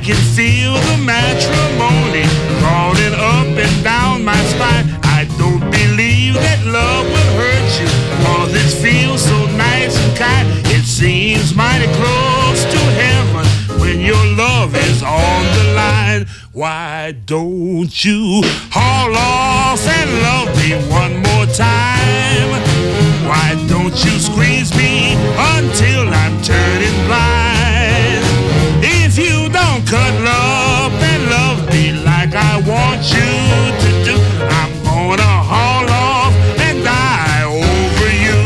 can feel the matrimony crawling up and down my spine. I don't believe that love will hurt you, 'cause it feels so nice and kind. It seems mighty close to heaven when your love is on the line. Why don't you haul off and love me one more time? Why don't you squeeze me until I'm turning blind? If you don't cuddle up and love me like I want you to do, I'm gonna haul off and die over you.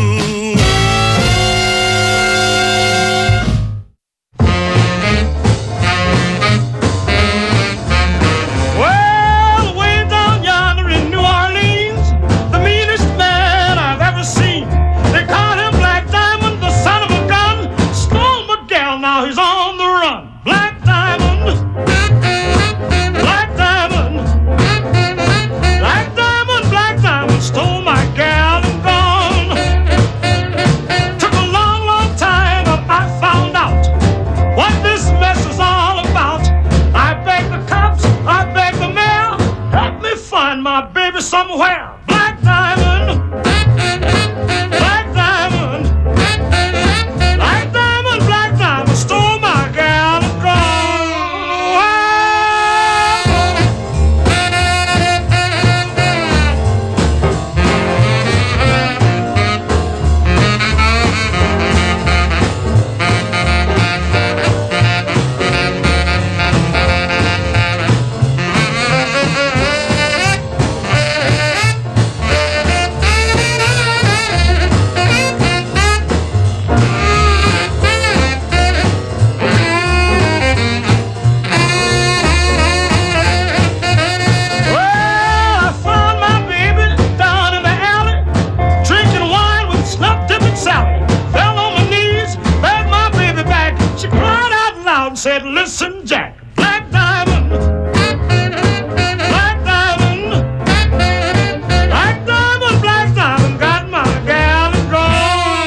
Well, way down yonder in New Orleans, the meanest man I've ever seen. They call him Black Diamond, the son of a gun. Stole my gal, now he's on the run. Black Diamond, Black Diamond, Black Diamond, Black Diamond stole my gal and gone. Took a long, long time, but I found out what this mess is all about. I begged the cops, I begged the mayor, help me find my baby somewhere. Black Diamond, Black Diamond, Black Diamond, Black Diamond stole my gal and gone. Well, I found my baby down in the alley, drinking wine with snuff-dipping Sally. Fell on my knees, begged my baby back. She cried out loud and said, "Listen, Jack, Black Diamond, Black Diamond, Black Diamond, Black Diamond got my gal and gone."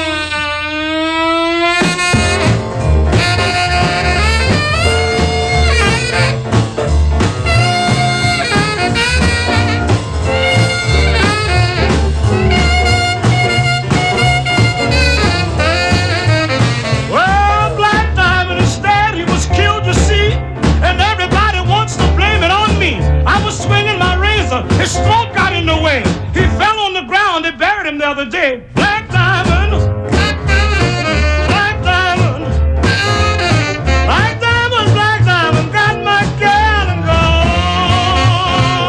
Well, Black Diamond, instead he was killed, you see, and everybody wants to blame it on me. I was swinging my razor, his throat got in the way. He fell on the ground, they buried him the other day. Black Diamond, Black Diamond, Black Diamond, Black Diamond got my gal and gone.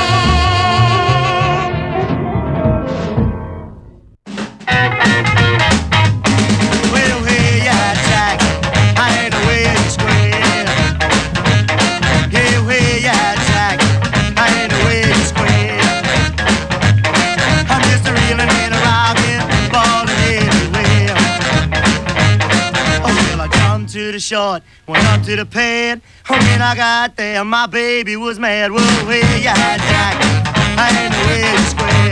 Well, hey, yeah, Jack, I ain't the way you square. Yeah, hey, yeah, Jack, I ain't the way you square. I'm just a reeling and a rocking, balling everywhere. Oh, well, I jumped to the short, went up to the pad. Oh, when I got there, my baby was mad. Well, hey, yeah, Jack, I ain't the way you square.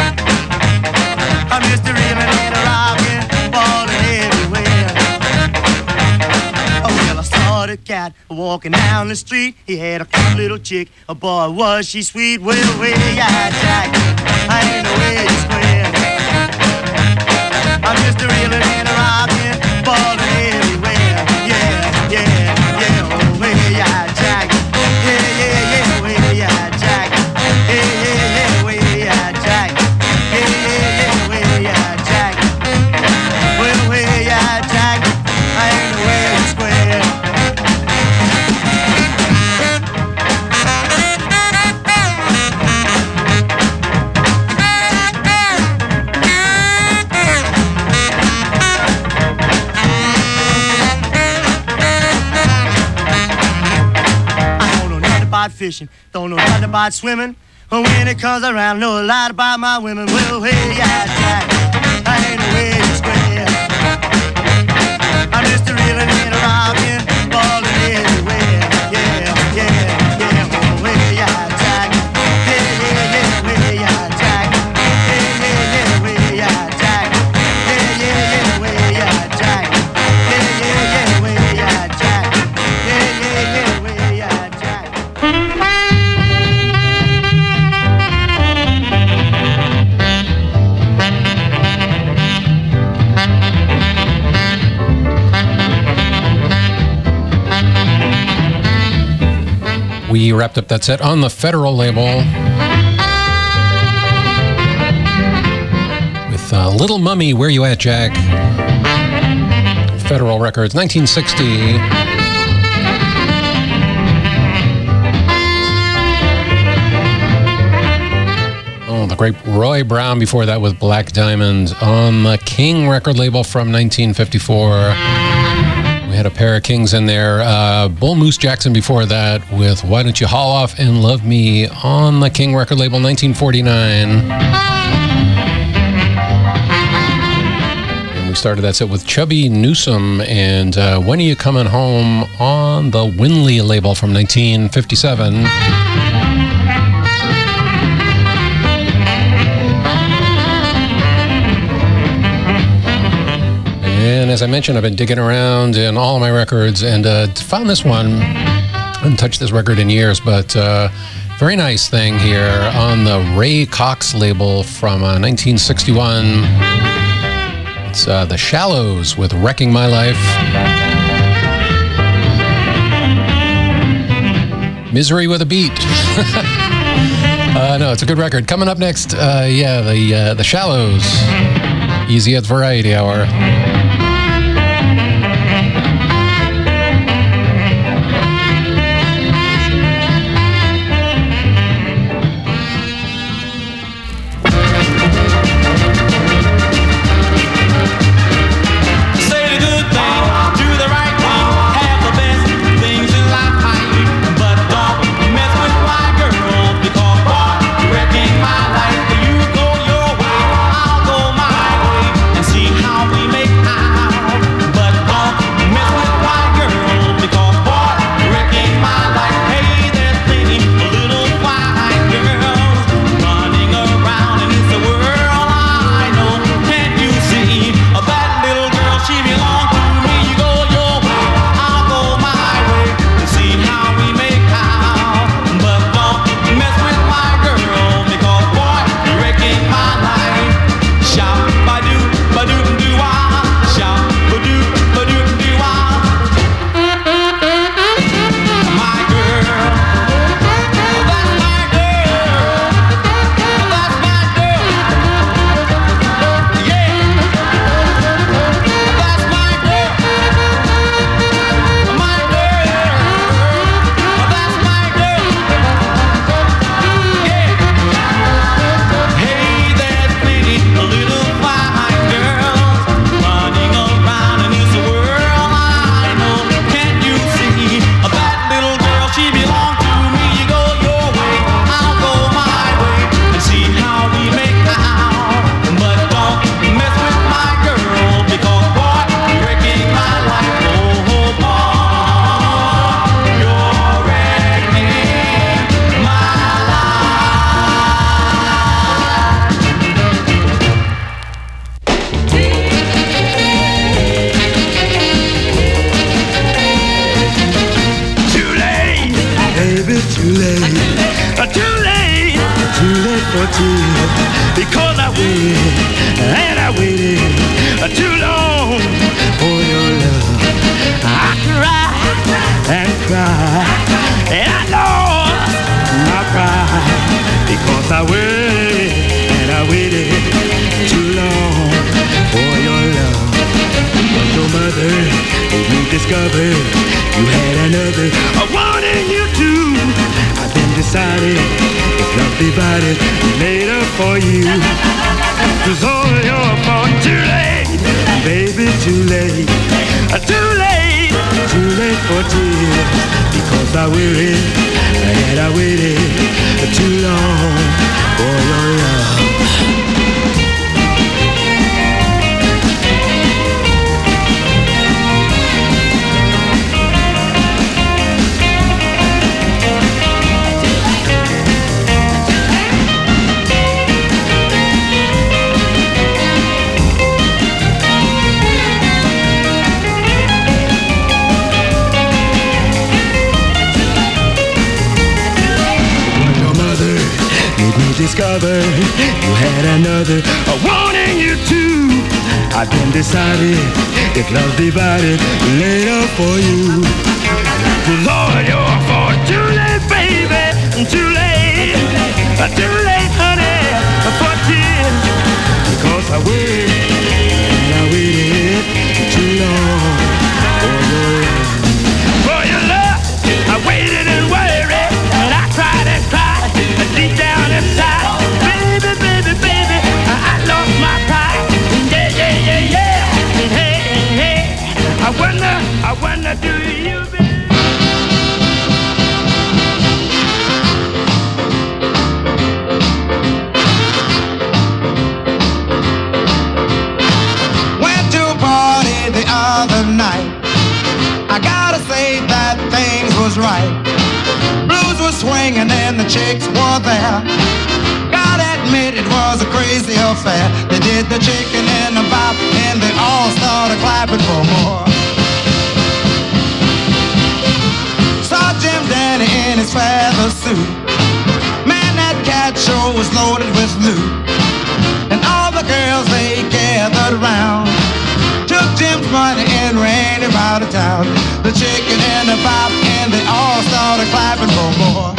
I'm just a reeling and a rocking, balling everywhere. Oh, well, I saw the cat walking down the street. He had a cute little chick. Oh, boy, was she sweet. Well, hey, yeah, Jack, I ain't the way you square. I'm just a reeling and a rocking, balling everywhere. Yeah, yeah, yeah. Oh, hey, yeah, Jack. Yeah, yeah, yeah. Oh, hey, yeah, Jack. Yeah, yeah, yeah. Oh, hey, yeah, Jack. Yeah, yeah, yeah. Oh, hey, yeah, Jack. Well, hey, yeah, Jack, I ain't the way you square. about fishing, don't know nothing about swimming. But when it comes around, know a lot about my women. Well, hey, yeah, Jack, I ain't the way you square. I'm just a reeling and a rocking, balling everywhere. Yeah, yeah, yeah. Oh, hey, yeah, Jack. Yeah, yeah, yeah. Hey, yeah, Jack. Yeah, yeah, yeah. Hey, yeah, Jack. Yeah, yeah, yeah. Hey, yeah, Jack. Yeah, yeah, yeah. Hey, yeah, Jack. Yeah, yeah, yeah. We wrapped up that set on the Federal label with Little Mummy, Where You At, Jack? Federal Records, 1960. Oh, the great Roy Brown before that with Black Diamond on the King record label from 1954. We had a pair of Kings in there. Bull Moose Jackson before that with Why Don't You Haul Off and Love Me on the King record label, 1949. And we started that set with Chubby Newsom and When Are You Coming Home on the Winley label from 1957. And as I mentioned, I've been digging around in all of my records and found this one. I haven't touched this record in years, but very nice thing here on the Ray Cox label from 1961. It's The Shallows with Wrecking My Life. Misery with a Beat. No, it's a good record. Coming up next, The Shallows. Easy at Variety Hour. Because I waited and I waited too long for your love. I cried and cried and I lost my pride because I waited and I waited too long for your love. But your mother made me discover you had another. I wanted you to. I've been decided. Love divided later for you. It's all your fault. Too late, baby, too late. Too late, too late for tears. Because I waited and I waited too long for your love. Discover you had another wanting you to. I've been decided if love divided later for you. It's all your fault. Too late, baby. was right. Blues were swinging and the chicks were there. Gotta admit it was a crazy affair. They did the chicken and the bop and they all started clapping for more. Saw Jim Danny in his feather suit. Man, that cat show was loaded with loot. And all the girls, they gathered around, took Jim's money and ran him out of town. The chicken and the bop and they all started clapping for more.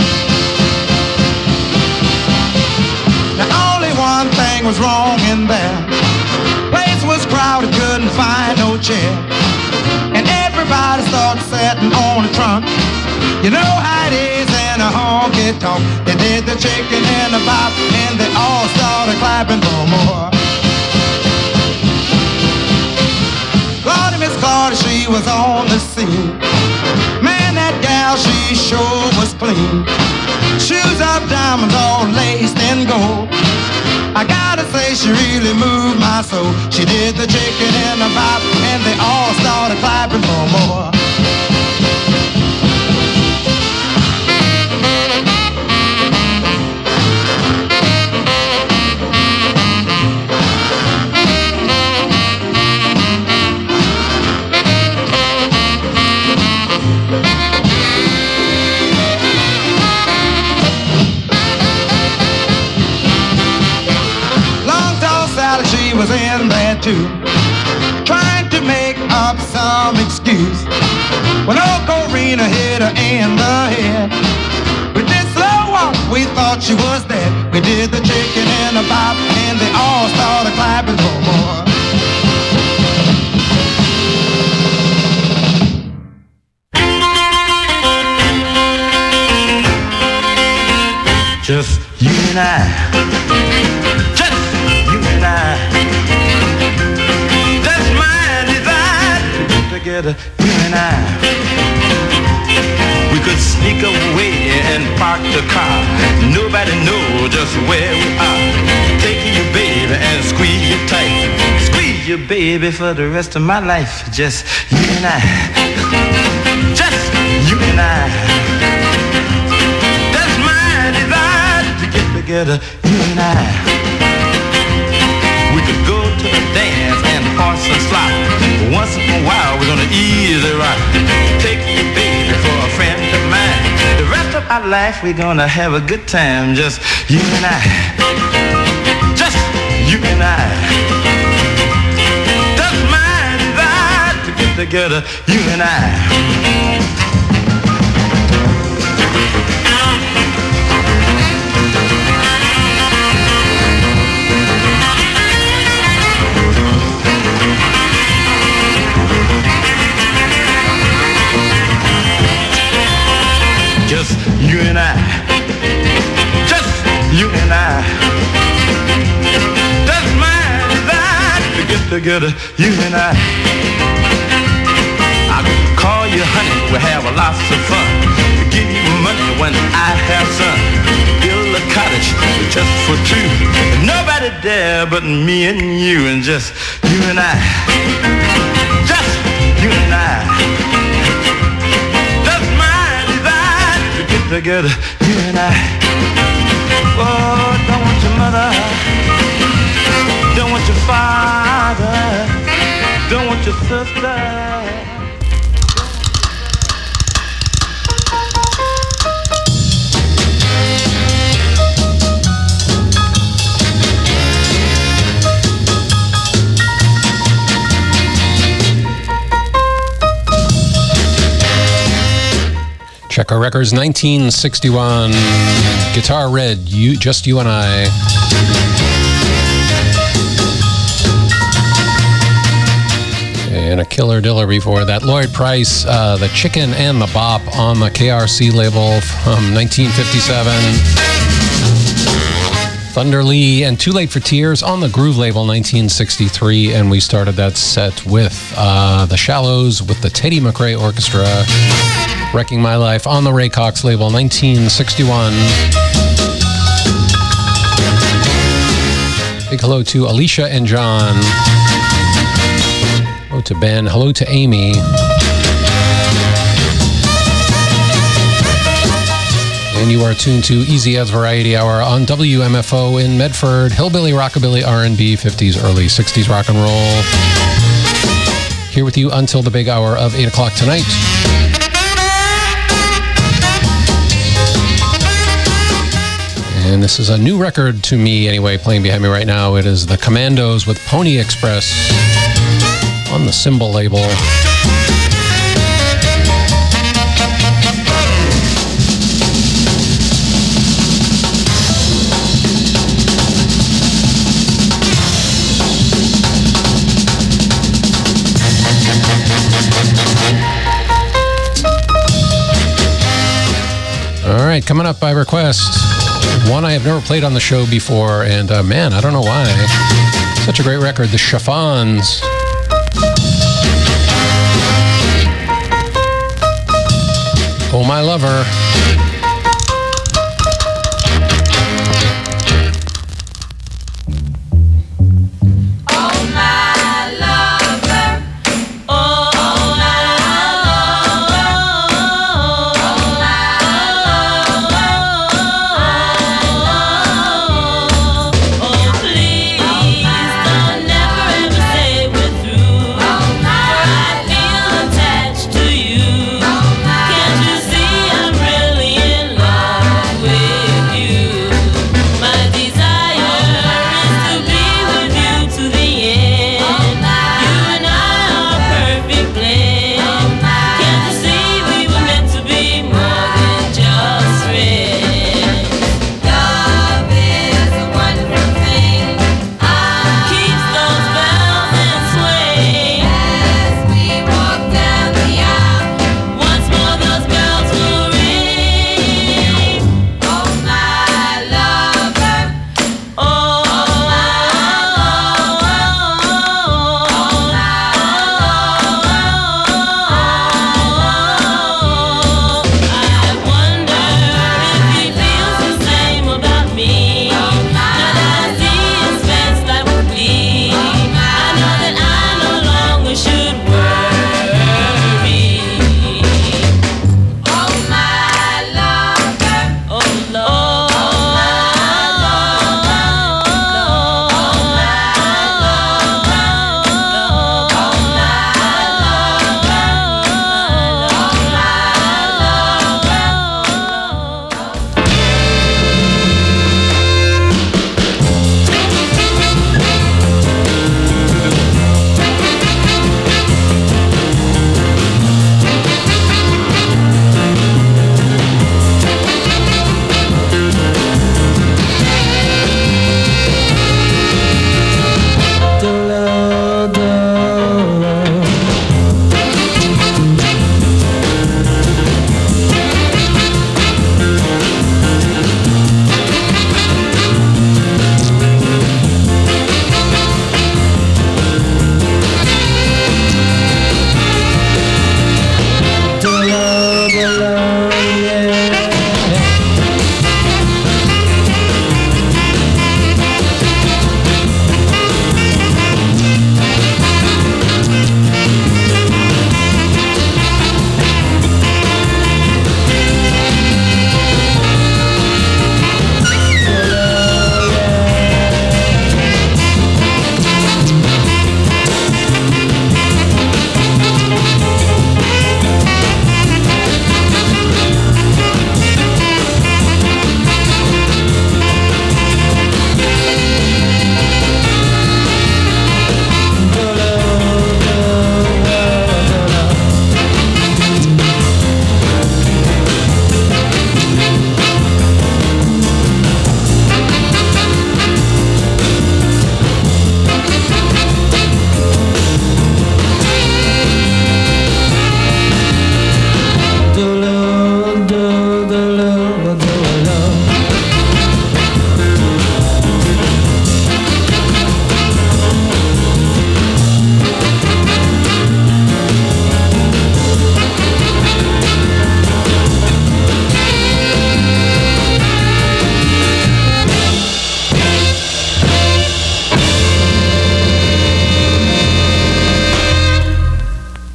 Now only one thing was wrong in there. Place was crowded, couldn't find no chair. And everybody started sitting on the trunk. You know how it is in a honky-tonk. They did the chicken and the bop and they all started clapping for more. Claudia, Miss Claudia, she was on the scene. Man, that gal, she sure was clean. Shoes of diamonds all laced in gold. I gotta say she really moved my soul. She did the chicken and the bop and they all started clapping for more. Was in there too, trying to make up some excuse. When old Corina hit her in the head with this slow walk, we thought she was dead. We did the chicken and the bop and they all started clapping for more. Just you and I, just you and I. Together, you and I, we could sneak away and park the car. Nobody know just where we are. Taking you, baby, and squeeze you tight. Squeeze you, baby, for the rest of my life. Just you and I, just you and I. That's my desire to get together, you and I. We could go to the dance and horse and slop. Once in a while we're gonna ease it right. Take you, baby, for a friend of mine. The rest of our life we're gonna have a good time. Just you and I, just you and I. That's my desire to get together, you and I. Just you and I, just you and I. That's my desire to get together, you and I. I call you honey, we have a lots of fun. Give you money when I have some. Build a cottage just for two. Nobody there but me and you, and just you and I. Just you and I. Together, you and I. Oh, don't want your mother, don't want your father, don't want your sister. Check our records, 1961, Guitar Red, Just You and I. And a killer diller before that, Lloyd Price, The Chicken and the Bop on the KRC label from 1957. Thunder Lee and Too Late for Tears on the Groove label, 1963. And we started that set with The Shallows with the Teddy McRae Orchestra. Wrecking My Life on the Ray Cox label, 1961. Big hello to Alicia and John. Hello to Ben. Hello to Amy. and you are tuned to Easy as Variety Hour on WMFO in Medford. Hillbilly, rockabilly, R&B, 50s, early 60s rock and roll. Here with you until the big hour of 8 o'clock tonight. And this is a new record to me anyway, playing behind me right now. It is the Commandos with Pony Express on the Symbol label. All right, coming up by request, one I have never played on the show before, and man, I don't know why. Such a great record, the Chiffons. Oh My Lover.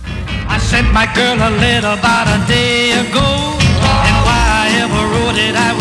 My girl a letter about a day ago, and why I ever wrote it, I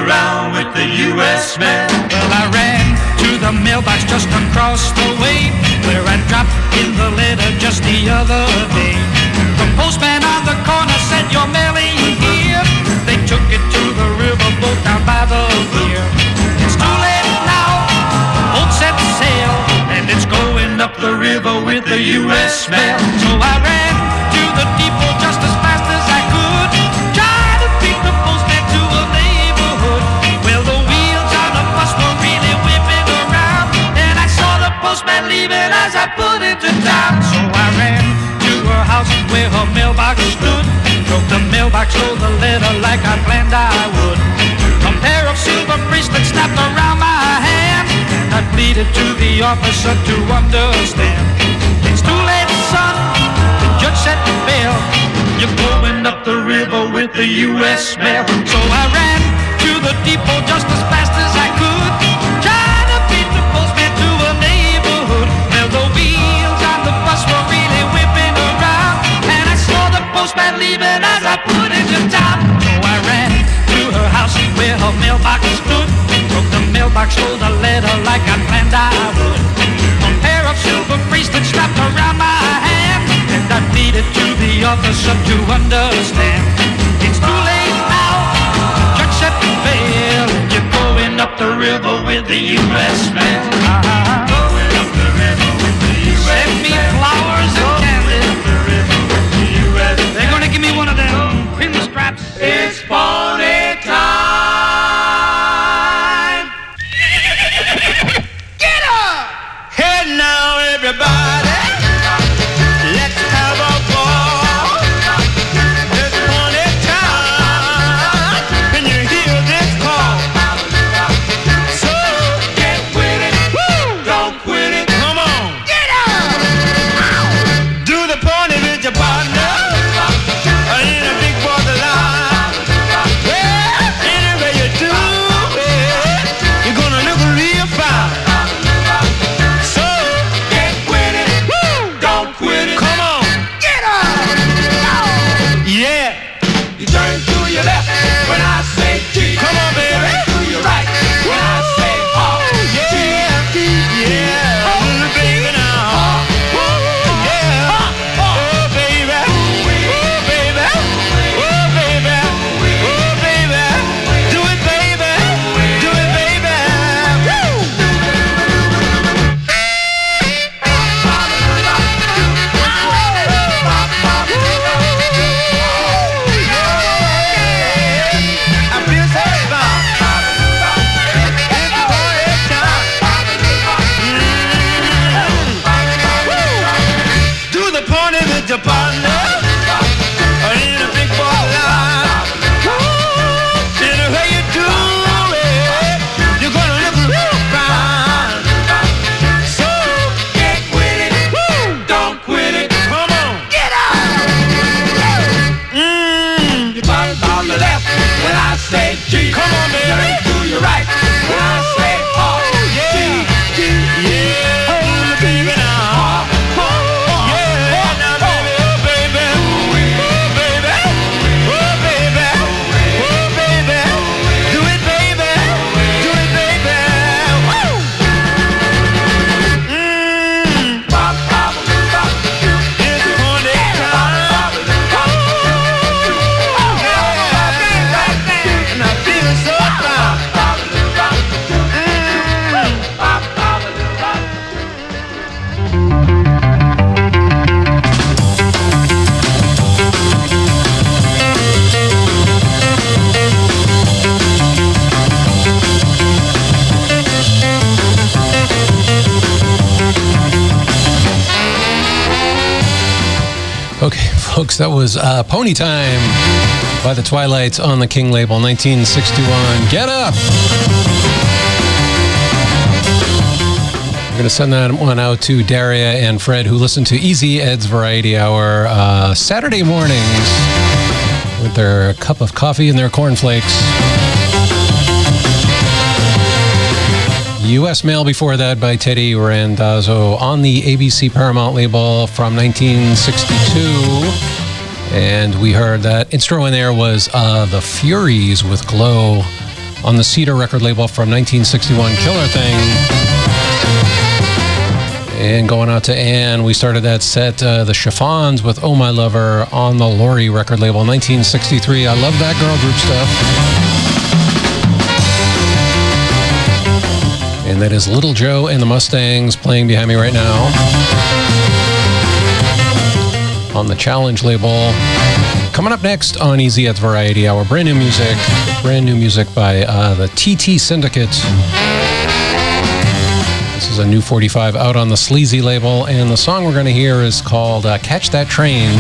around with the U.S. mail. Well, I ran to the mailbox just across the way, where I dropped in the letter just the other day. The postman on the corner said, "Your mail ain't here." They took it to the riverboat down by the pier. It's too late now, the boat set sail, and it's going up the river with the U.S. mail. So I ran to the depot just as fast as I could, trying to beat the postman to a neighborhood. Well, the wheels on the bus were really whipping around, and I saw the postman leaving as I put into town. So I ran to her house where her mailbox stood, broke the mailbox, rolled the letter like I planned I would. A pair of silver bracelets snapped around my hand, and I pleaded to the officer to understand. It's too late, son, the judge said to bail. You're going up the river with the U.S. mail. So I ran to the depot just as fast as I could, trying to beat the postman to a neighborhood. Well, the wheels on the bus were really whipping around, and I saw the postman leaving as I put into town. So I ran to her house where her mailbox stood, broke the mailbox, rolled a letter like I planned I would. A pair of silver bracelets strapped around my hand, and I pleaded to the officer to understand. It's too late now, the judge said to bail. You're going up the river with the U.S. mail. Going up the river with the U.S. Send me flowers and candy. They're gonna give me one of them pin straps. It's pony time. Get up! Hey now, everybody, let's have a ball. It's pony time. Can you hear this call? So get with it, don't quit it. Come on, get up! Do the pony with your partner in a big bottle line. Well, anyway you do it, you're gonna look real fine. So get with it, don't quit it. Come on, get up! Yeah. You turn to your left when I say G. Come on, baby. Turn to your right when I say R. Yeah, yeah. Oh, baby now. Yeah. Oh, baby. Oh, baby. Oh, baby. Oh, baby. Do it, baby. Do it, baby. Woo! I feel so fine. It's party time. Do the pony with your partner in a big ball line. Anyway you do it, you're gonna look real fine. So get with it, don't quit it. Come on, get up! You bottom on the left when I say G. Come on, baby. Turn to your right when I say R. Yeah, yeah. Oh, baby now. Yeah, now, baby. Oh, baby. Oh, baby. Oh, baby. Oh, baby. Do it, baby. Do it, baby. Woo! It's pony time. And I feel so fine. Okay, folks, that was Pony Time by the Twilights on the King label, 1961. Get up! I'm going to send that one out to Daria and Fred, who listen to Easy Ed's Variety Hour Saturday mornings with their cup of coffee and their cornflakes. U.S. Mail before that by Teddy Randazzo on the ABC Paramount label from 1962. And we heard that intro in there was The Furies with Glow. on the Cedar record label from 1961, Killer Thing. And going out to Ann, we started that set, the Chiffons with Oh My Lover on the Lori record label, 1963. I love that girl group stuff. And that is Little Joe and the Mustangs playing behind me right now on the Challenge label. Coming up next on Easy at Variety Hour, brand new music by the TT Syndicate. This is a new 45 out on the Sleazy label, and the song we're going to hear is called Catch That Train.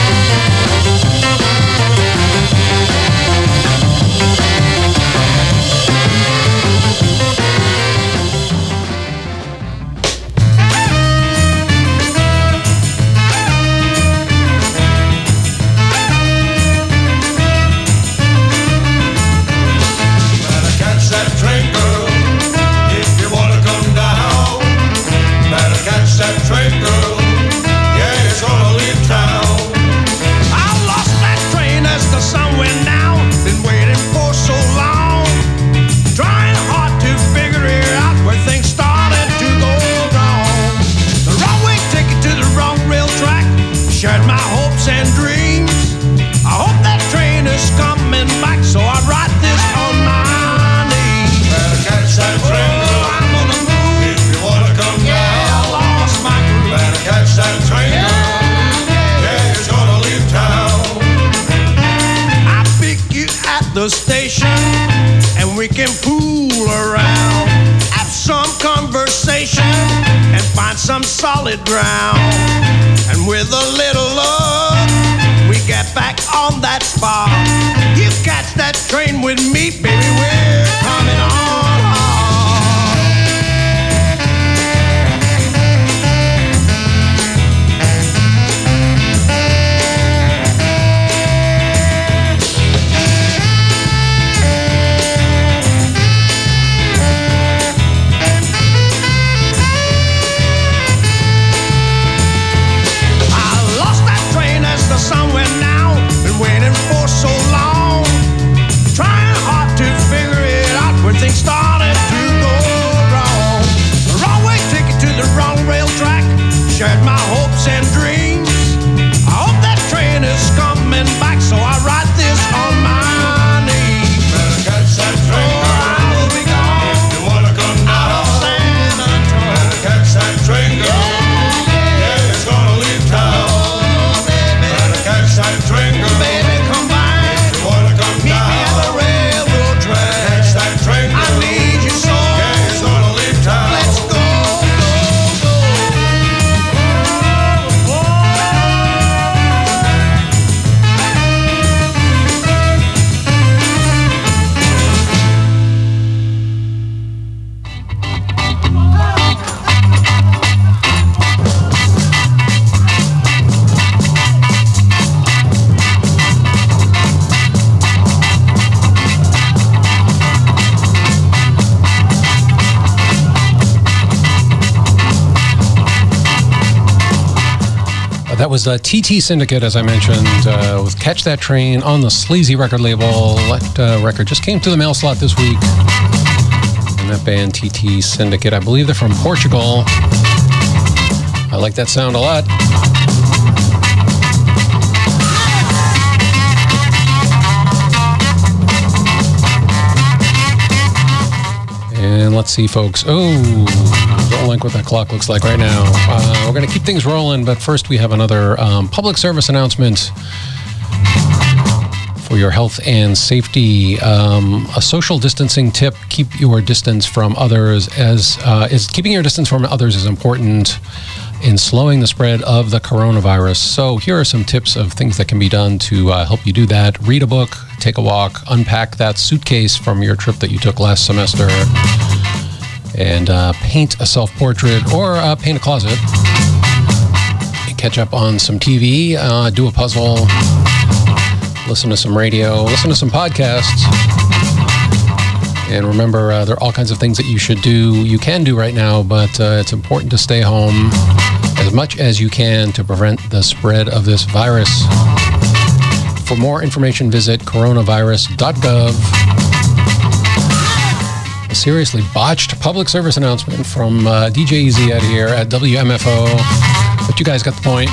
The station and we can fool around, have some conversation and find some solid ground. And with a little luck, we get back on that spot. You catch that train with me, baby, we're coming on hard. Somewhere now, been waiting for so long, trying hard to figure it out when things started to go wrong. The wrong way ticket to the wrong rail track, shared my hopes and dreams. I hope that train is coming back, so I write this on my knees. Better catch that train, girl. I will be gone. If you wanna come down, I'll stand until. Better catch that train, girl. Yeah, it's gonna leave town. Catch that train, girl. Baby, come back. If you wanna come meet down, me at the railroad track. Catch that train, girl. I need you so. Yeah, it's gonna leave town. Let's go, go, go. That was the TT Syndicate, as I mentioned, with Catch That Train on the Sleazy record label. That record just came to the mail slot this week. And that band, TT Syndicate, I believe they're from Portugal. I like that sound a lot. And let's see, folks. Oh, don't like what that clock looks like right now. We're going to keep things rolling, but first we have another public service announcement for your health and safety. A social distancing tip: keep your distance from others. Keeping your distance from others is important in slowing the spread of the coronavirus. So here are some tips of things that can be done to help you do that. Read a book, take a walk, unpack that suitcase from your trip that you took last semester, and paint a self-portrait or paint a closet. Catch up on some TV, do a puzzle, listen to some radio, listen to some podcasts. And remember, there are all kinds of things that you can do right now, but it's important to stay home as much as you can to prevent the spread of this virus. For more information, visit coronavirus.gov. seriously botched public service announcement from DJ Easy Ed here at WMFO. But you guys got the point.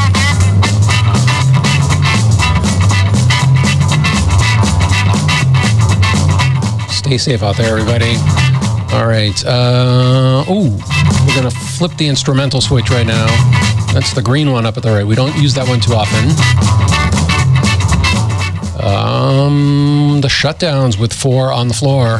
Stay safe out there, everybody. All right. We're going to flip the instrumental switch right now. That's the green one up at the right. We don't use that one too often. The Shutdowns with 4 on the Floor.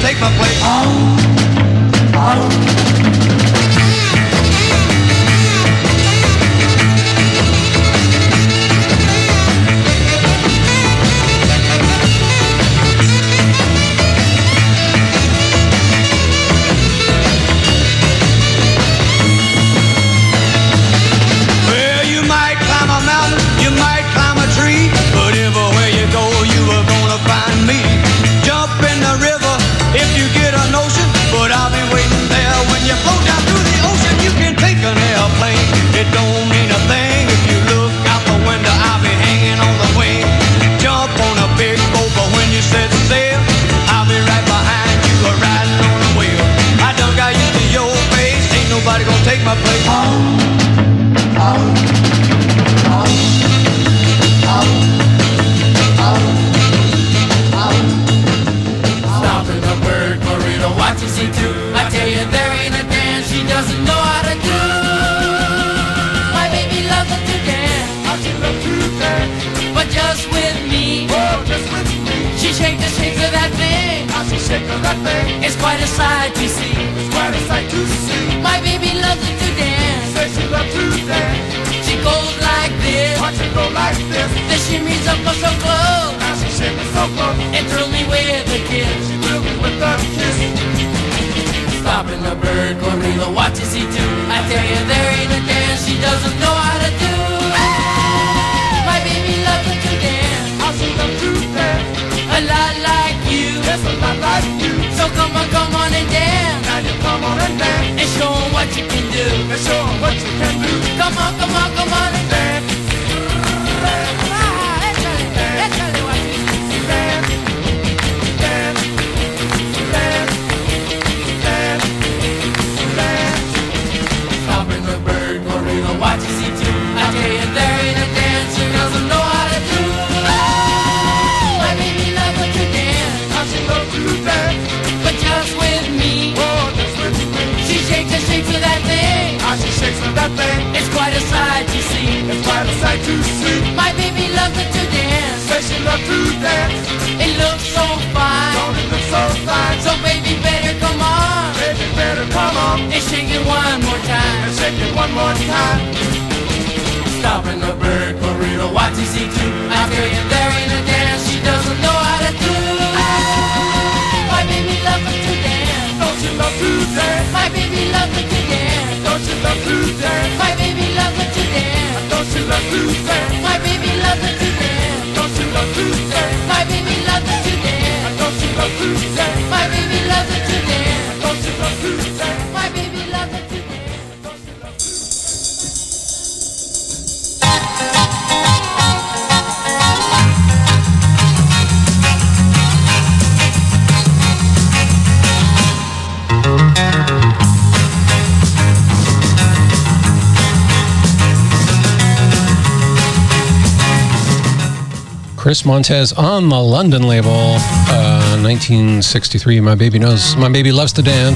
take my place. Well, you might climb a mountain, you might climb a tree, but everywhere you go, you are gonna find me. Jump in the river if you get a notion, but I'll be waiting there when you float down through the ocean. You can take an airplane, it don't mean a thing. If you look out the window, I'll be hanging on the wing. Jump on a big boat, but when you set sail, I'll be right behind you, riding on the wheel. I done got used to your face, ain't nobody gonna take my place. Stopping a bird, burrito, what you see too. I tell you, there ain't a dance she doesn't know how to do. My baby loves to dance, how she loves to dance. But just with me, oh, just with me. She shakes of that thing, how she shakes of that thing. It's quite a sight to see, it's quite a sight to see. My baby loves to dance, says she loves to dance. She goes like this, watch her go like this. Then she reads up so close, now she shakes so close. And thrills me with a kiss, she thrills me with a kiss. Stopping a bird, gorilla, what you see too. I tell you, there ain't a dance she doesn't know how to do. My baby loves to dance, how she loves to dance. A lot like you, yes, a lot like you. So come on and dance. Now you come on and dance, and show 'em what you can do, and show 'em what you can do. Come on and dance. Stopping the bird, gorilla, what you see too. I tell you, there ain't a dance she doesn't know how to do. My baby loves to dance, how she loves to dance. But just with me, oh, just with me. She shakes of that thing, how she shakes of that thing. It's quite a sight to see, it's quite a sight to see. My baby loves to dance, says she loves to dance. It looks so fine, don't it look so fine? So baby, better come on, baby, better come on, and shake it one more time, and shake it one more time. Stopping the bird, burrito, what you see too. I tell you, there ain't a dance she doesn't know how to do. My baby loves to dance, don't you love to dance? My baby loves to dance, don't you love to dance? My baby loves to dance, don't you love to dance? My baby loves to dance, don't you love to dance? My baby loves to dance, don't you love to dance? My baby loves to dance, don't you love to dance? My baby loves to dance, don't you love to dance? Chris Montez on the London label, 1963. My baby loves to dance.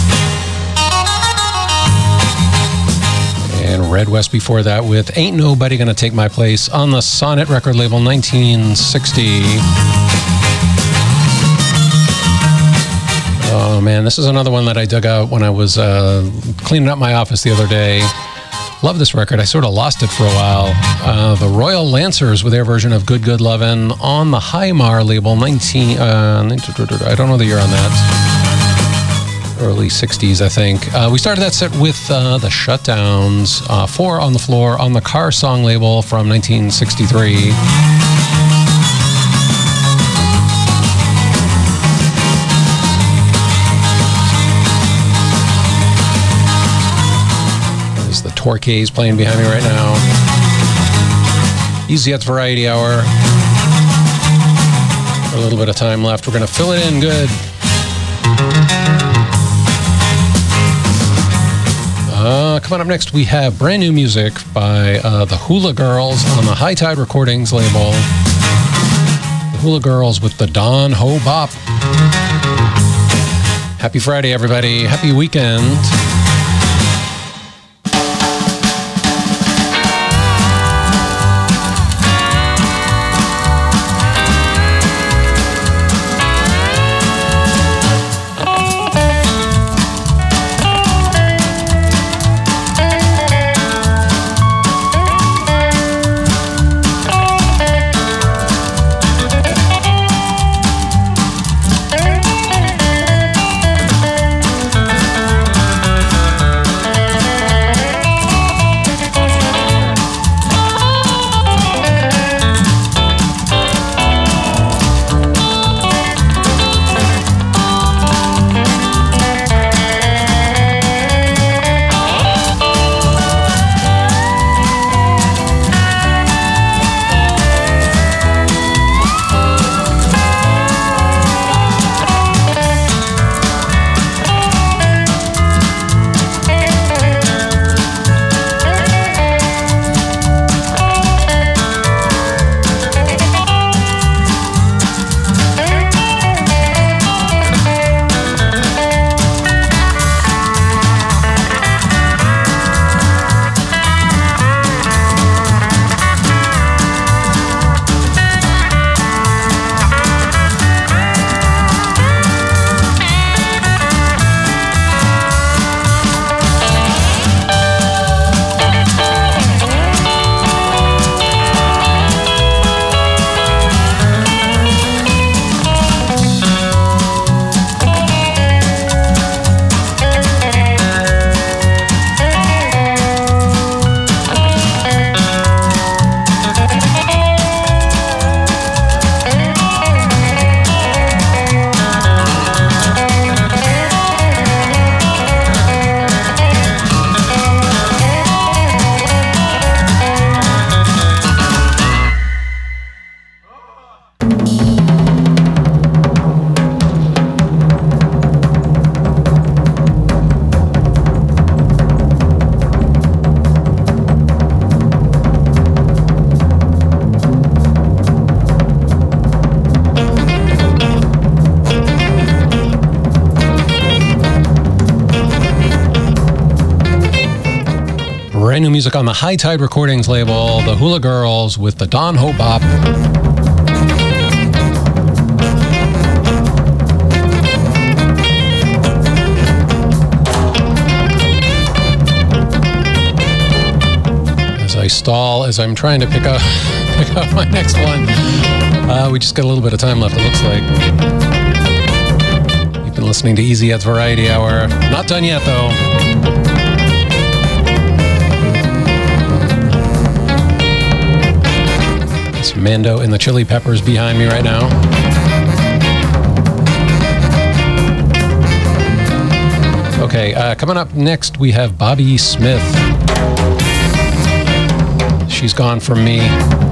And Red West before that with Ain't Nobody Gonna Take My Place on the Sonnet record label, 1960. Oh man, this is another one that I dug out when I was cleaning up my office the other day. Love this record. I sort of lost it for a while. The Royal Lancers with their version of Good Good Lovin' on the Highmar label, I don't know the year on that. Early 60s, I think. We started that set with the Shutdowns, 4 on the Floor on the Car Song label from 1963. Torquays playing behind me right now. Easy at the Variety Hour. A little bit of time left. We're going to fill it in good. Coming up next, we have brand new music by the Hula Girls on the High Tide Recordings label. The Hula Girls with the Don Ho Bop. Happy Friday, everybody. Happy weekend. brand new music on the High Tide Recordings label, the Hula Girls with the Don Ho Bop. As I stall, as I'm trying to pick up my next one, we just got a little bit of time left, it looks like. You've been listening to Easy Ed's Variety Hour. Not done yet, though. It's Mando and the Chili Peppers behind me right now. Okay, coming up next, we have Bobby Smith. She's Gone From Me.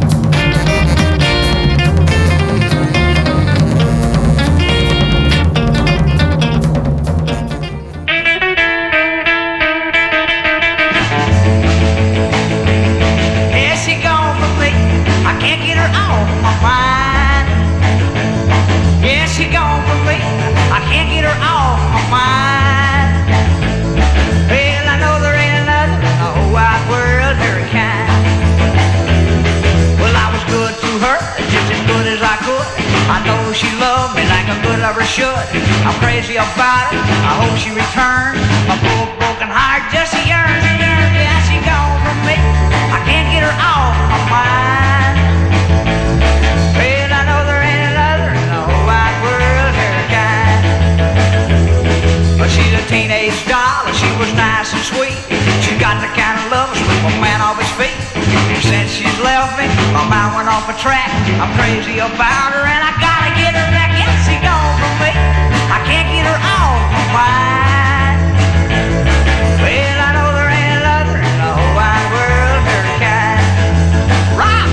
She loved me like a good lover should. I'm crazy about her. I hope she returns. My poor broken heart just yearns and yearns. Yeah, she gone from me. I can't get her off my mind. Well, I know there ain't another in the whole wide world her kind. But she's a teenage doll and she was nice and sweet. She got the kind of love that sweep a man off his feet. Since she's left me, my mind went off a track. I'm crazy about her and I gotta get her back. Yeah, she gone from me. I can't get her off my mind. Well, I know there ain't another in the whole wide world her kind. Rock!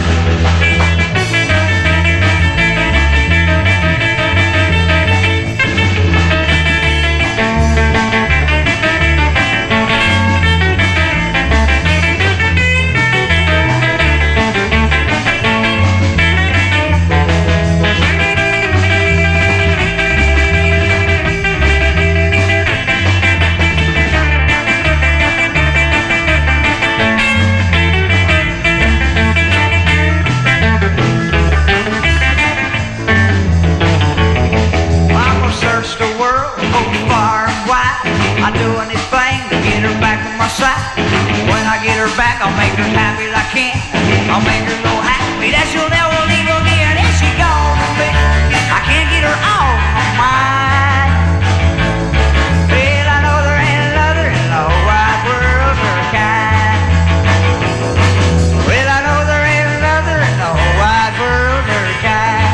When I get her back, I'll make her as happy as I can. I'll make her so happy that she'll never leave again. And she gone from me. I can't get her off my mind. Well, I know there ain't another in the whole wide world her kind. Well, I know there ain't another in the whole wide world her kind.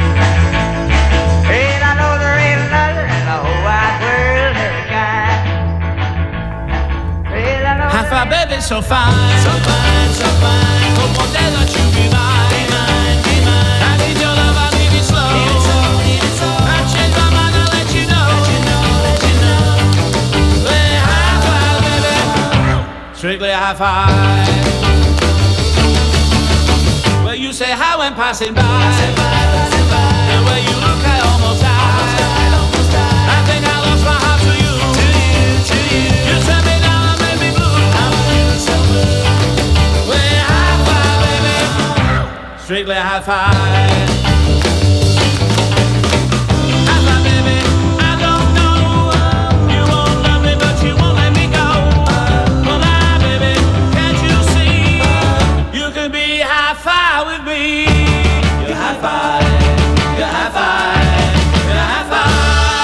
Well, I know there ain't another in the whole wide world her kind. Hi-Fi baby, so fine, so fine, so fine. Come modello ci be mine. I need your love, I need it slow. I change my mind, I'll let you know. Hey, high-five, baby. Strictly high-five. Well, you say hi when passing by. And where you look, I almost died. I think I lost my heart to you. You tell me now I made me blue. Well, high-five, baby. Strictly high-five. High-five, baby. I don't know. You won't love me, but you won't let me go. Well, now, baby, can't you see? You can be high-five with me. You're high-five. You're high-five. You're high-five.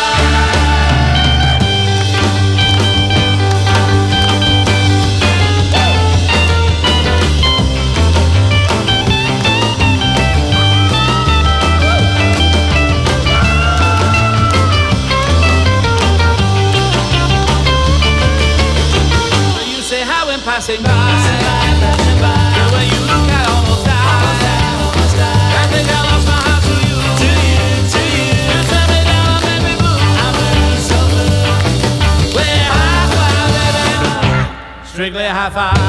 Passing by, the way you look, I almost died. I think I lost my heart to you. You tell me now I made me blue. I'm blue, so blue. Well, high-five, baby. Strictly high-five.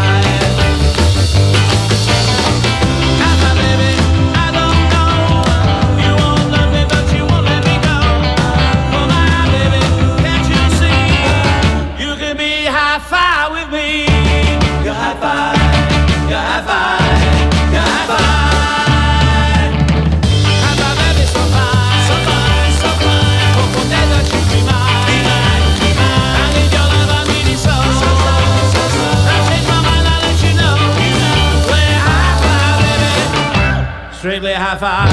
High-five, baby. I don't know. You won't love me, but you won't let me go. Oh, my baby, can't you see? You can be high-five with me. High-five. Strictly high five.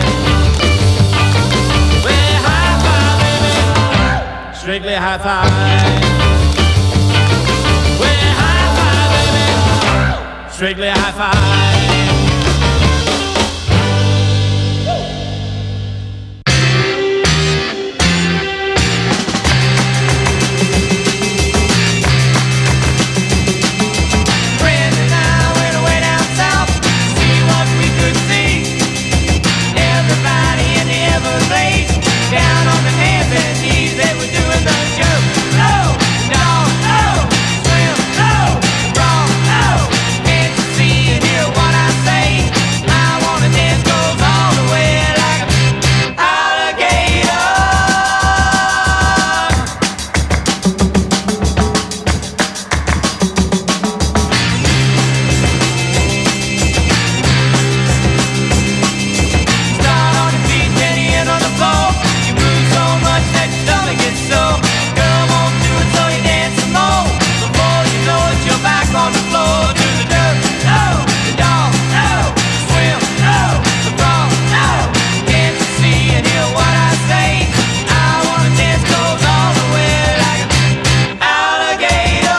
Well, high five, baby. Strictly high five. Well, high five, baby. Strictly high five. Down on the hands and knees, they were doing the jerk. No, dog, no, swim, no, wrong, no. Can't you see and hear what I say? I wanna dance goes all the way like an alligator. Start on your feet, then you end on the floor. So much that your stomach gets sore. Girl won't do it, so you dance some more. Before you know it, you're back on the floor. Do the dirt, no. The dog, no. Swim, no. The frog, no. Can't you see and hear what I say? I wanna dance goes all the way like an alligator.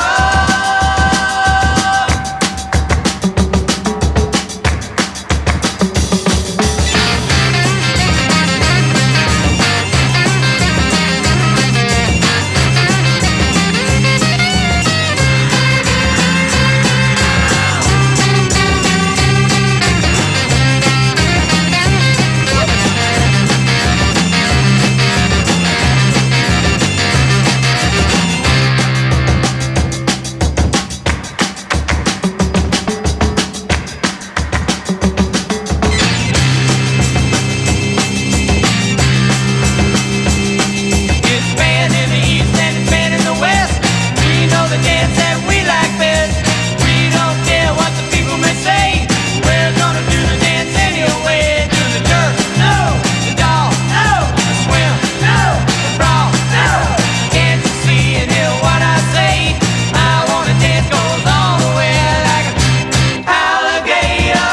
It's band in the east and it's band in the west. We know the dance that we like best. We don't care what the people may say. We're gonna do the dance anyway. Do the dirt, no. The dog, no. The swim, no. The frog, no. Can't you see and hear what I say? I wanna dance goes all the way like an alligator.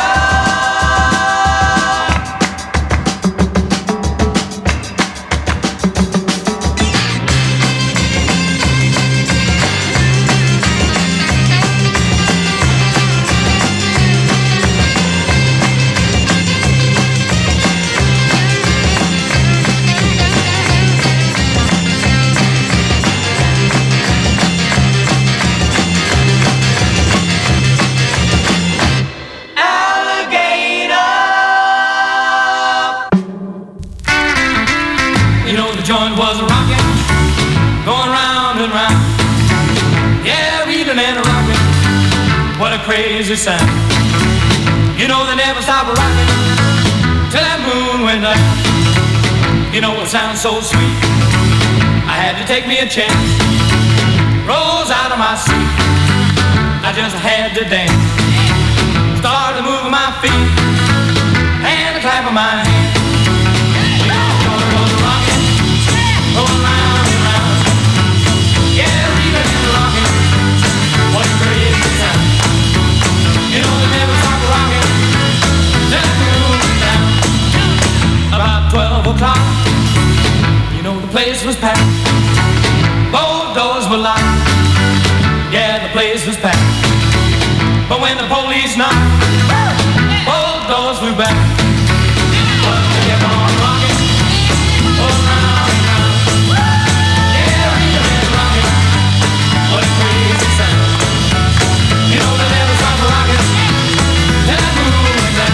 You know the joint was rocking, going round and round. Yeah, reeling and rocking, what a crazy sound. You know they never stopped rocking till that moon went down. You know it sounds so sweet, I had to take me a chance. Rose out of my seat, I just had to dance. Started moving my feet and clapping my hands. You know the joint was rocking, going round and round. Yeah, reeling and rocking, what a crazy sound. You know they never stopped rocking till the moon went down. About 12 o'clock, you know the place was packed. Both doors were locked, yeah, the place was packed. But when the police knocked, both doors flew back. But they kept on rocking, going round and round. Yeah, reeling and rocking, what a crazy sound. You know they never stopped rocking till that moon went down.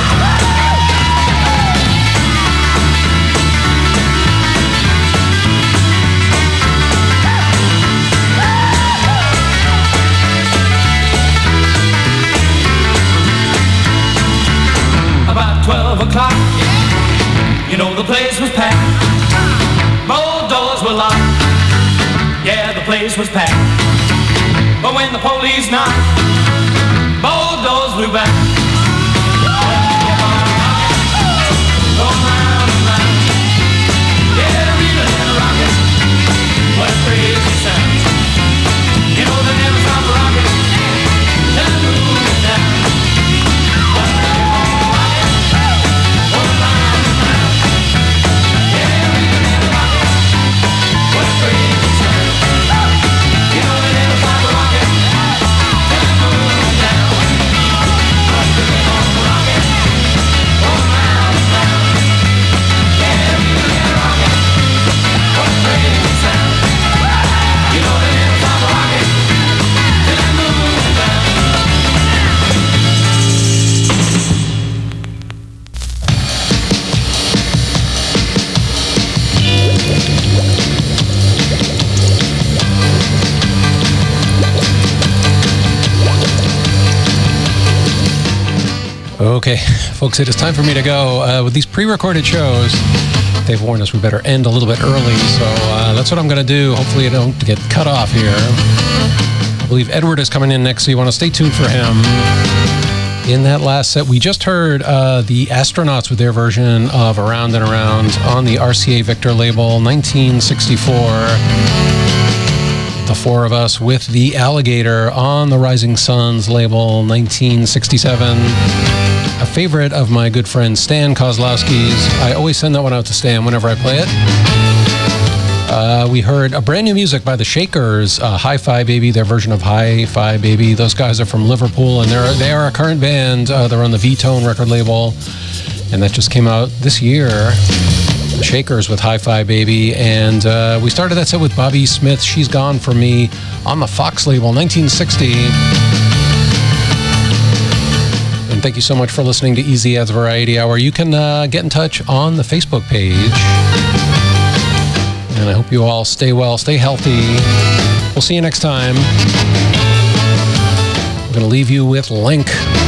About 12 o'clock, you know the place was packed. Both doors were locked, yeah, the place was packed. But when the police knocked, both doors flew back. Going round and round, yeah, reeling and rocking, what a crazy sound. You know they never stopped rocking till the moon went down. Okay, folks, it is time for me to go. With these pre-recorded shows, they've warned us we better end a little bit early, so that's what I'm going to do. Hopefully I don't get cut off here. I believe Edward is coming in next, so you want to stay tuned for him. In that last set, we just heard the Astronauts with their version of Around and Around on the RCA Victor label, 1964. The Four of Us with the Alligator on the Rising Suns label, 1967. A favorite of my good friend Stan Kozlowski's. I always send that one out to Stan whenever I play it. We heard a brand new music by the Shakers, Hi-Fi Baby, their version of Hi-Fi Baby. Those guys are from Liverpool, and they are a current band. They're on the V-Tone record label, and that just came out this year. The Shakers with Hi-Fi Baby, and we started that set with Bobby Smith, She's Gone For Me, on the Fox label, 1960. And thank you so much for listening to Easy Ad's Variety Hour. You can get in touch on the Facebook page. And I hope you all stay well, stay healthy. We'll see you next time. We're going to leave you with Link.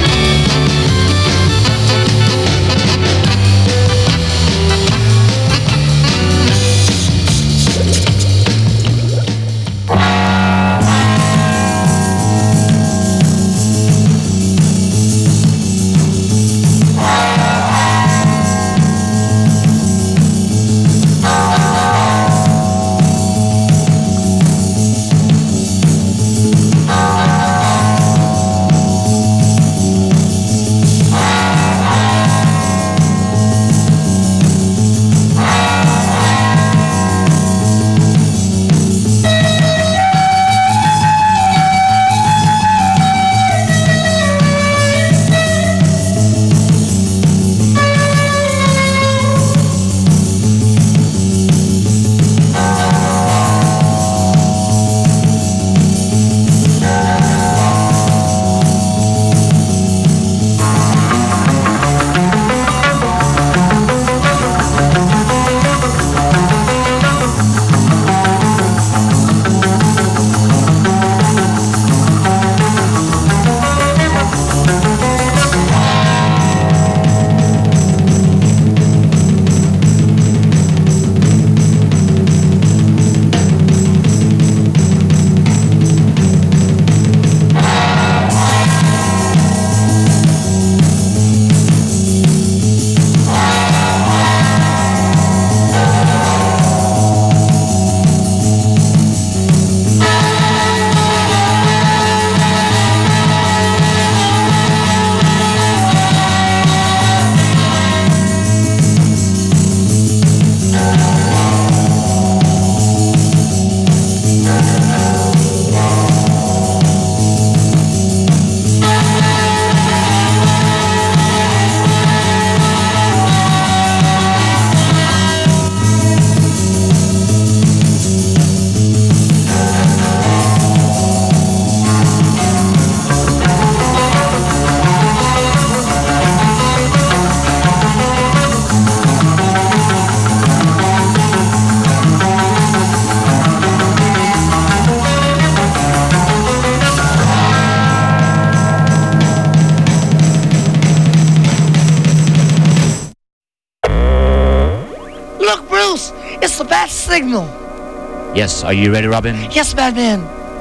It's the bat signal. Yes, are you ready, Robin? Yes, Batman.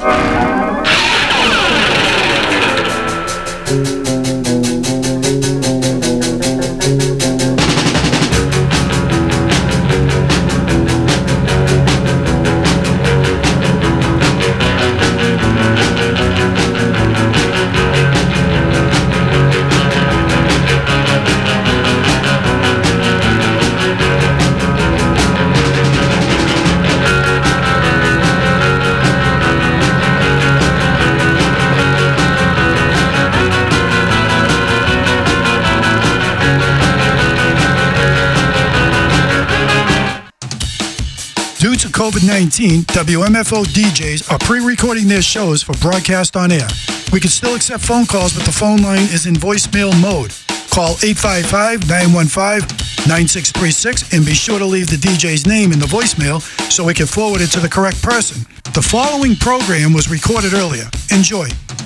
Due to COVID-19, WMFO DJs are pre-recording their shows for broadcast on air. We can still accept phone calls, but the phone line is in voicemail mode. Call 855-915-9636 and be sure to leave the DJ's name in the voicemail so we can forward it to the correct person. The following program was recorded earlier. Enjoy.